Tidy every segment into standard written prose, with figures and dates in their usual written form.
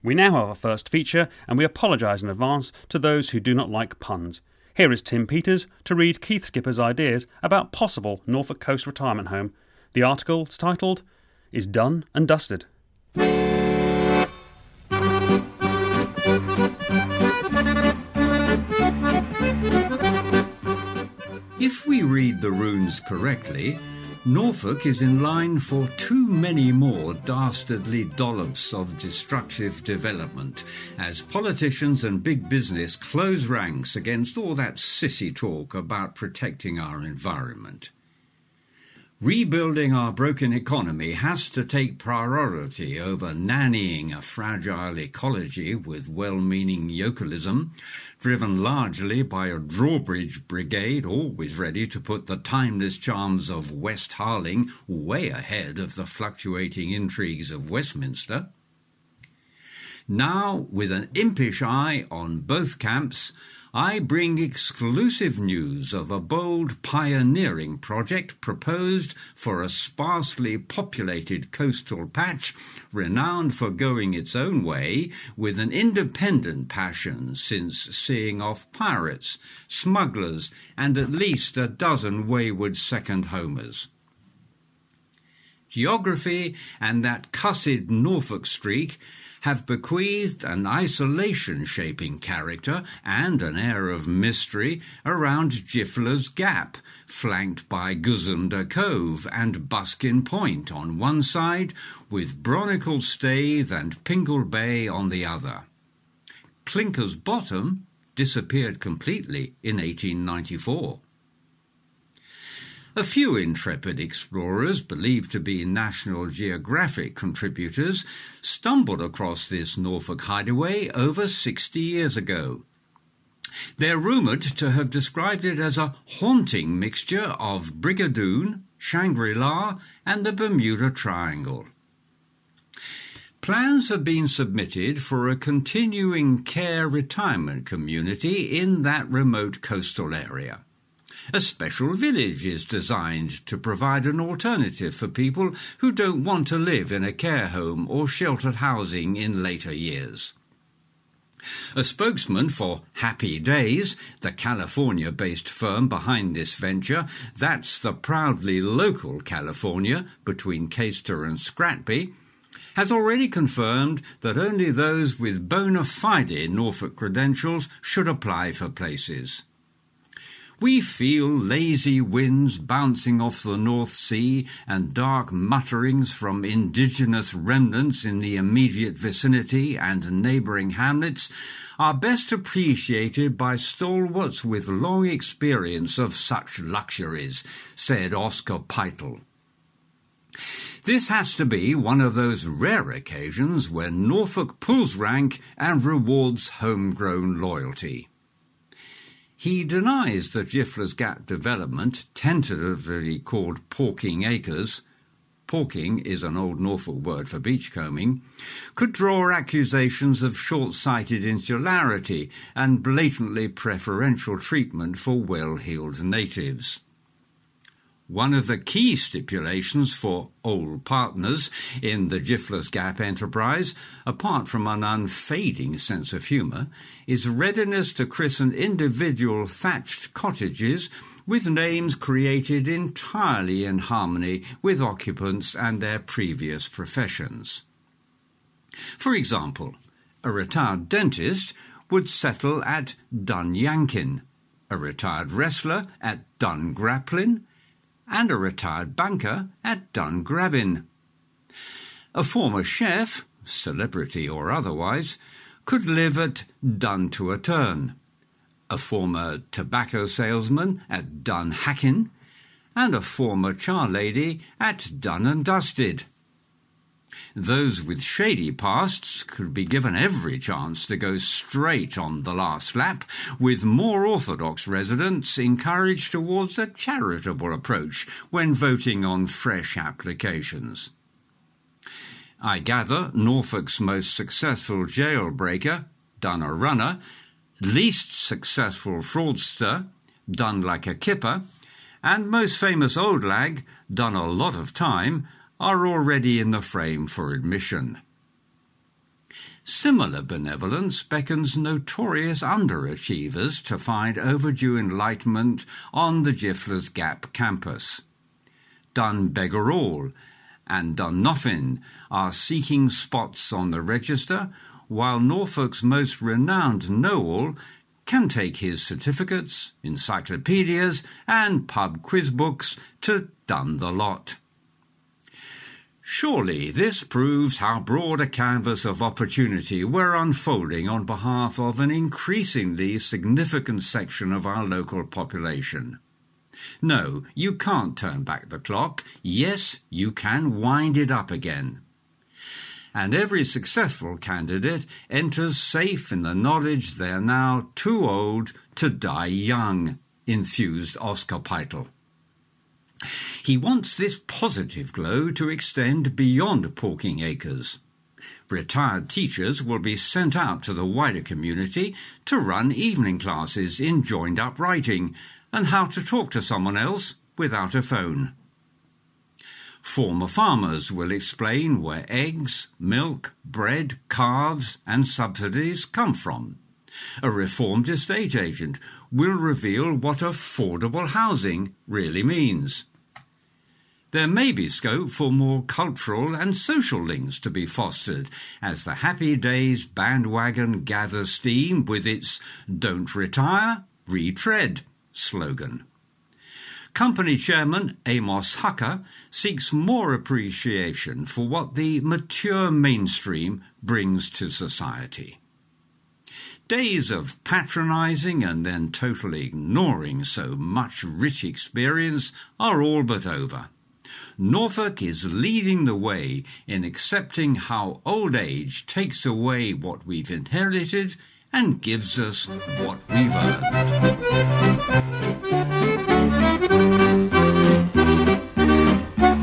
We now have our first feature, and we apologise in advance to those who do not like puns. Here is Tim Peters to read Keith Skipper's ideas about possible Norfolk Coast retirement home. The article is titled, "Is Done and Dusted." If we read the runes correctly, Norfolk is in line for too many more dastardly dollops of destructive development as politicians and big business close ranks against all that sissy talk about protecting our environment. Rebuilding our broken economy has to take priority over nannying a fragile ecology with well-meaning yokelism, driven largely by a drawbridge brigade always ready to put the timeless charms of West Harling way ahead of the fluctuating intrigues of Westminster. Now, with an impish eye on both camps, I bring exclusive news of a bold pioneering project proposed for a sparsely populated coastal patch renowned for going its own way with an independent passion since seeing off pirates, smugglers, and at least a dozen wayward second homers. Geography and that cussed Norfolk streak have bequeathed an isolation-shaping character and an air of mystery around Gifler's Gap, flanked by Guzander Cove and Buskin Point on one side, with Bronicle Staithe and Pingle Bay on the other. Clinker's Bottom disappeared completely in 1894. A few intrepid explorers, believed to be National Geographic contributors, stumbled across this Norfolk hideaway over 60 years ago. They're rumoured to have described it as a haunting mixture of Brigadoon, Shangri-La, and the Bermuda Triangle. Plans have been submitted for a continuing care retirement community in that remote coastal area. A special village is designed to provide an alternative for people who don't want to live in a care home or sheltered housing in later years. A spokesman for Happy Days, the California-based firm behind this venture, that's the proudly local California between Caister and Scratby, has already confirmed that only those with bona fide Norfolk credentials should apply for places. We feel lazy winds bouncing off the North Sea and dark mutterings from indigenous remnants in the immediate vicinity and neighbouring hamlets are best appreciated by stalwarts with long experience of such luxuries, said Oscar Peitel. This has to be one of those rare occasions when Norfolk pulls rank and rewards homegrown loyalty. He denies the Gifler's Gap development, tentatively called Porking Acres — porking is an old Norfolk word for beachcombing — could draw accusations of short-sighted insularity and blatantly preferential treatment for well-heeled natives. One of the key stipulations for old partners in the Gifler's Gap enterprise, apart from an unfading sense of humour, is readiness to christen individual thatched cottages with names created entirely in harmony with occupants and their previous professions. For example, a retired dentist would settle at Dunyankin, a retired wrestler at Dungraplin, and a retired banker at Dungrabbin. A former chef, celebrity or otherwise, could live at Dun to a Turn, a former tobacco salesman at Dunhackin, and a former charlady at Dun and Dusted. Those with shady pasts could be given every chance to go straight on the last lap, with more orthodox residents encouraged towards a charitable approach when voting on fresh applications. I gather Norfolk's most successful jailbreaker, Done a Runner, least successful fraudster, Done Like a Kipper, and most famous old lag, Done a Lot of Time, are already in the frame for admission. Similar benevolence beckons notorious underachievers to find overdue enlightenment on the Giflar's Gap campus. Done beggar all and Done Nothing are seeking spots on the register, while Norfolk's most renowned know-all can take his certificates, encyclopedias and pub quiz books to Done the Lot. Surely this proves how broad a canvas of opportunity we're unfolding on behalf of an increasingly significant section of our local population. No, you can't turn back the clock. Yes, you can wind it up again. And every successful candidate enters safe in the knowledge they're now too old to die young, enthused Oscar Peitel. He wants this positive glow to extend beyond Porking Acres. Retired teachers will be sent out to the wider community to run evening classes in joined-up writing and how to talk to someone else without a phone. Former farmers will explain where eggs, milk, bread, calves and subsidies come from. A reformed estate agent will reveal what affordable housing really means. There may be scope for more cultural and social links to be fostered as the Happy Days bandwagon gathers steam with its "Don't retire, retread" slogan. Company Chairman Amos Hucker seeks more appreciation for what the mature mainstream brings to society. Days of patronising and then totally ignoring so much rich experience are all but over. Norfolk is leading the way in accepting how old age takes away what we've inherited and gives us what we've earned.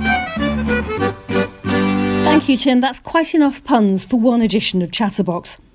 Thank you, Tim. That's quite enough puns for one edition of Chatterbox.